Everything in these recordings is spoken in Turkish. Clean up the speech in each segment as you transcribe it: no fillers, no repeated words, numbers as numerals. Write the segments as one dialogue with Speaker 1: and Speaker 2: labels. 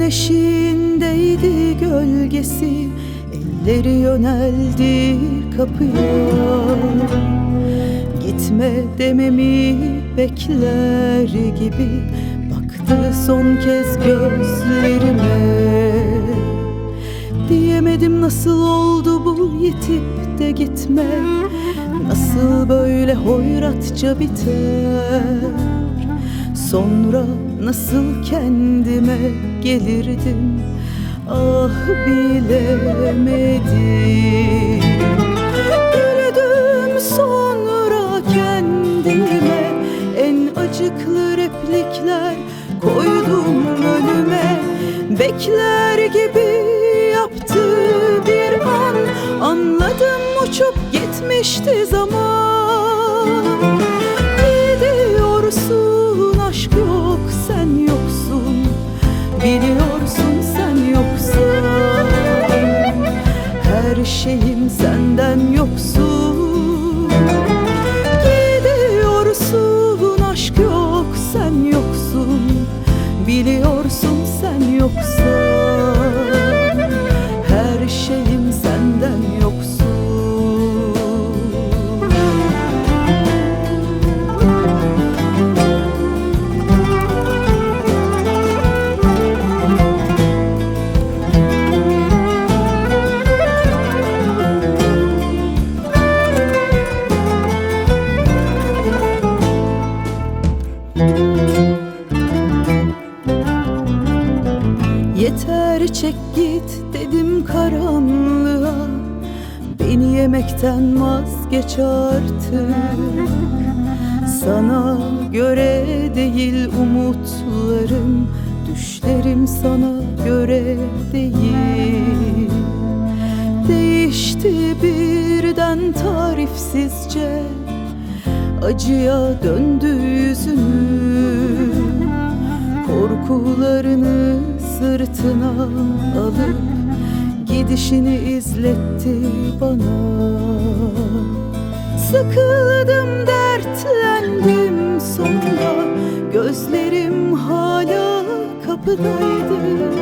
Speaker 1: güneşindeydi gölgesi, elleri yöneldi kapıya. Gitme dememi bekler gibi baktı son kez gözlerime. Diyemedim nasıl oldu bu yitip de gitme, nasıl böyle hoyratça biter. Sonra nasıl kendime gelirdim, ah bilemedim. Güldüm sonra kendime, en acıklı replikler koydum önüme. Bekler gibi yaptı bir an, anladım uçup gitmişti zaman. Gidiyorsun, aşk yok, sen yoksun, biliyorsun sen yoksan. Her şeyim senden yoksun. Gidiyorsun, aşk yok, sen yoksun, biliyorsun sen yoksan. Her şeyim senden yoksun. Yeter çek git dedim karanlığa, beni yemekten vazgeç artık. Sana göre değil umutlarım, düşlerim sana göre değil. Değişti birden tarifsizce, acıya döndü yüzünü. Korkularını sırtına alıp gidişini izletti bana. Sıkıldım, dertlendim sonra, gözlerim hala kapıdaydı.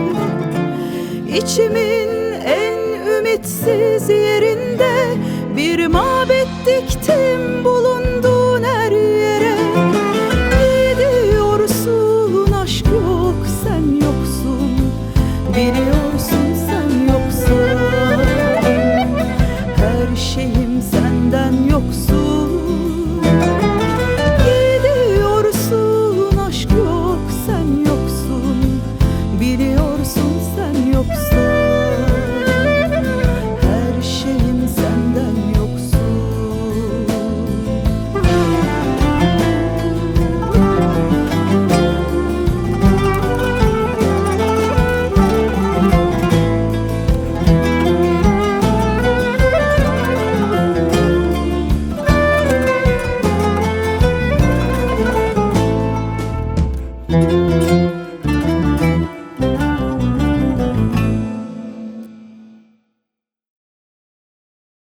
Speaker 1: İçimin en ümitsiz yerinde bir mabet diktim bulunduğun her yere. Gidiyorsun, aşk yok, sen yoksun, biliyorsun